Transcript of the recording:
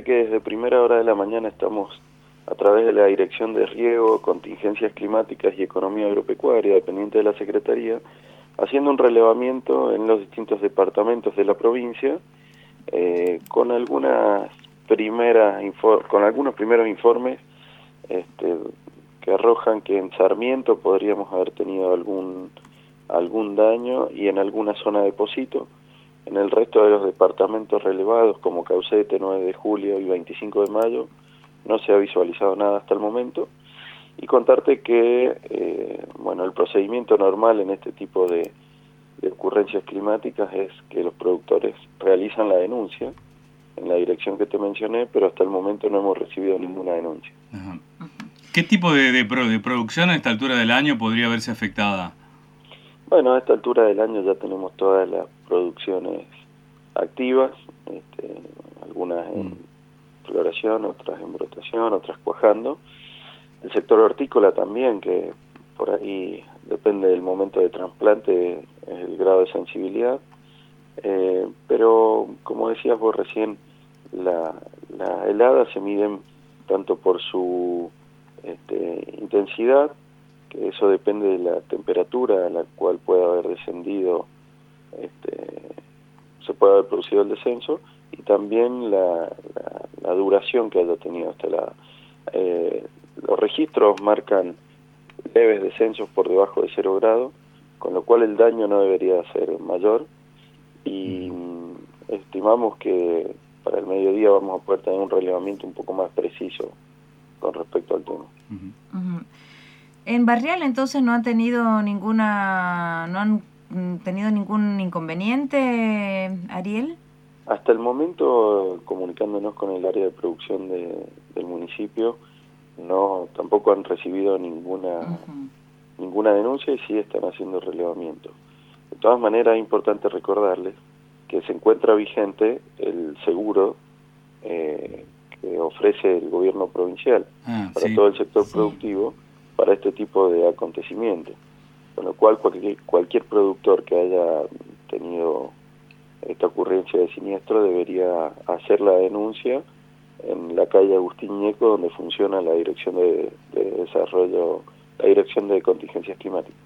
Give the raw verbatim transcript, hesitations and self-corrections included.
contarte que desde primera hora de la mañana estamos a través de la Dirección de Riego, Contingencias Climáticas y Economía Agropecuaria, dependiente de la Secretaría, haciendo un relevamiento en los distintos departamentos de la provincia, eh, con algunas primeras con algunos primeros informes este, que arrojan que en Sarmiento podríamos haber tenido algún algún daño y en alguna zona de Pocito. En el resto de los departamentos relevados, como Caucete, nueve de julio y veinticinco de mayo, no se ha visualizado nada hasta el momento. Y contarte que eh, bueno, el procedimiento normal en este tipo de, de ocurrencias climáticas es que los productores realizan la denuncia en la dirección que te mencioné, pero hasta el momento no hemos recibido ninguna denuncia. Ajá. ¿Qué tipo de, de, pro, de producción a esta altura del año podría verse afectada? Bueno, a esta altura del año ya tenemos todas las producciones activas, este, algunas en mm. floración, otras en brotación, otras cuajando. El sector hortícola también, que por ahí depende del momento de trasplante, es el grado de sensibilidad. Eh, pero, como decías vos recién, la, la helada se miden tanto por su este, intensidad, que eso depende de la temperatura a la cual puede haber descendido, este, se puede haber producido el descenso, y también la, la, la duración que haya tenido esta helada. Eh, los registros marcan leves descensos por debajo de cero grado, con lo cual el daño no debería ser mayor, y uh-huh. estimamos que para el mediodía vamos a poder tener un relevamiento un poco más preciso con respecto al tema. Uh-huh. Uh-huh. En Barrial entonces no han tenido ninguna, no han tenido ningún inconveniente, Ariel. Hasta el momento, comunicándonos con el área de producción de, del municipio, no, tampoco han recibido ninguna uh-huh. ninguna denuncia y sí están haciendo relevamiento. De todas maneras, es importante recordarles que se encuentra vigente el seguro eh, que ofrece el gobierno provincial ah, para sí. todo el sector sí. productivo para este tipo de acontecimientos, con lo cual cualquier, cualquier productor que haya tenido esta ocurrencia de siniestro debería hacer la denuncia en la calle Agustín Ñeco, donde funciona la Dirección de, de Desarrollo, la Dirección de Contingencias Climáticas.